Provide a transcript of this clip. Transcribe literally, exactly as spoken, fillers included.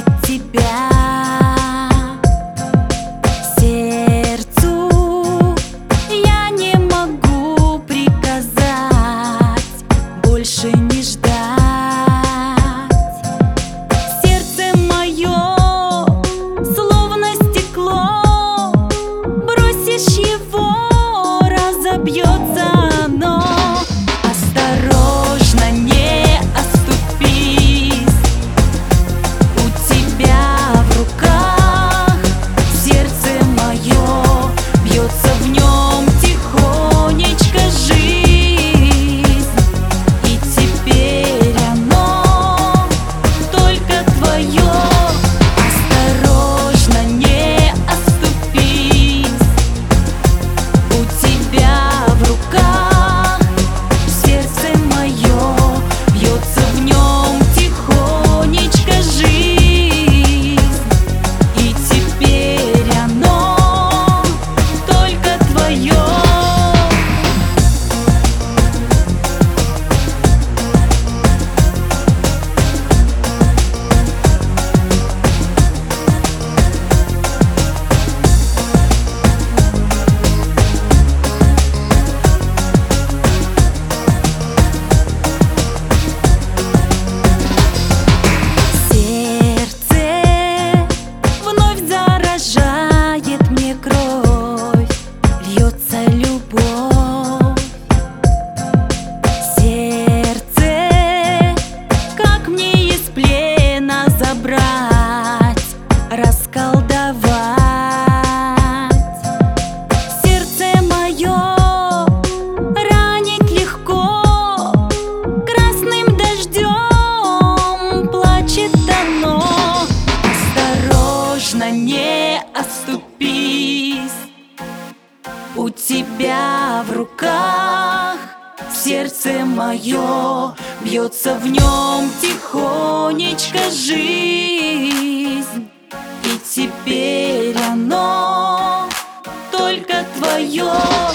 тебя. Сердцу я не могу приказать больше не ждать. Сердце мое словно стекло, бросишь его, разобьется оно. Осторожно, не оступись, у тебя в руках сердце мое, бьется в нем тихонечко жизнь, и теперь оно только твое. Осторожно, не оступись, у тебя в руках сердце мое, бьется в нем тихонечко жизнь, и теперь оно только твое. Сердце вновь заражает мне кровь, льется любовь. Сердце, как мне из плена забрать, расколдовать. Сердце мое ранить легко, красным дождем плачет оно. Осторожно, не оступись, у тебя в руках сердце мое, бьется в нем тихонечко жизнь, и теперь оно только твое.